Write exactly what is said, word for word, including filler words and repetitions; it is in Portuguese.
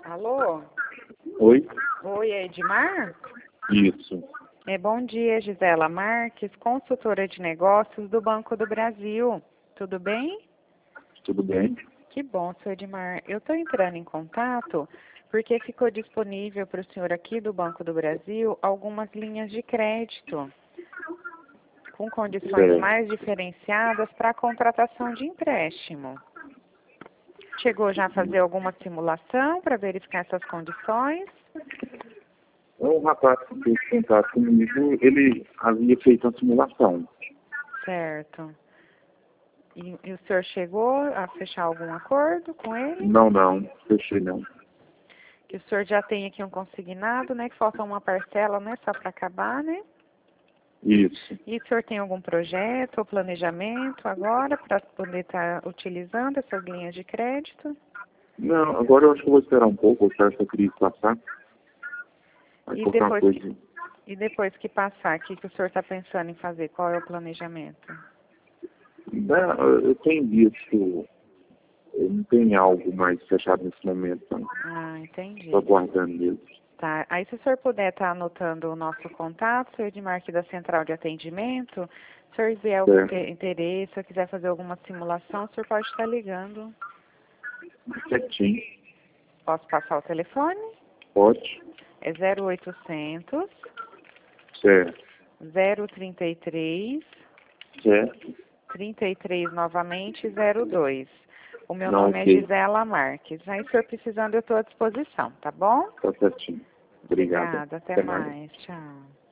Alô? Oi? Oi, é Edmar? Isso. É, bom dia, Gisela Marques, consultora de negócios do Banco do Brasil. Tudo bem? Tudo bem? Que bom, seu Edmar. Eu estou entrando em contato porque ficou disponível para o senhor aqui do Banco do Brasil algumas linhas de crédito com condições Certo. mais diferenciadas para a contratação de empréstimo. Chegou já a fazer alguma simulação para verificar essas condições? O rapaz que fez contato comigo, ele havia feito uma simulação. Certo. E, e o senhor chegou a fechar algum acordo com ele? Não, não. Fechei não. Que o senhor já tem aqui um consignado, né? Que falta uma parcela, né? Só para acabar, né? Isso. E o senhor tem algum projeto ou planejamento agora para poder estar utilizando essas linhas de crédito? Não, agora eu acho que eu vou esperar um pouco, vou esperar essa crise passar. Aí E qualquer depois, coisa. que, e depois que passar, o que, que o senhor está pensando em fazer? Qual é o planejamento? Não, eu tenho visto, eu não tenho algo mais fechado nesse momento, não. Ah, entendi. Estou aguardando mesmo. Tá. Aí, se o senhor puder estar anotando o nosso contato, seu Edmar aqui da Central de Atendimento, se o senhor vier algum Certo. te- interesse ou quiser fazer alguma simulação, o senhor pode estar ligando. Certinho. Posso passar o telefone? Pode. É zero oitocentos, Certo. zero trinta e três, Certo. trinta e três novamente, zero dois. O meu Não, nome é ok. Gisela Marques. Aí, se o senhor precisando, eu estou à disposição, tá bom? Tá certinho. Obrigado. Obrigada. Até Até mais. mais. Tchau.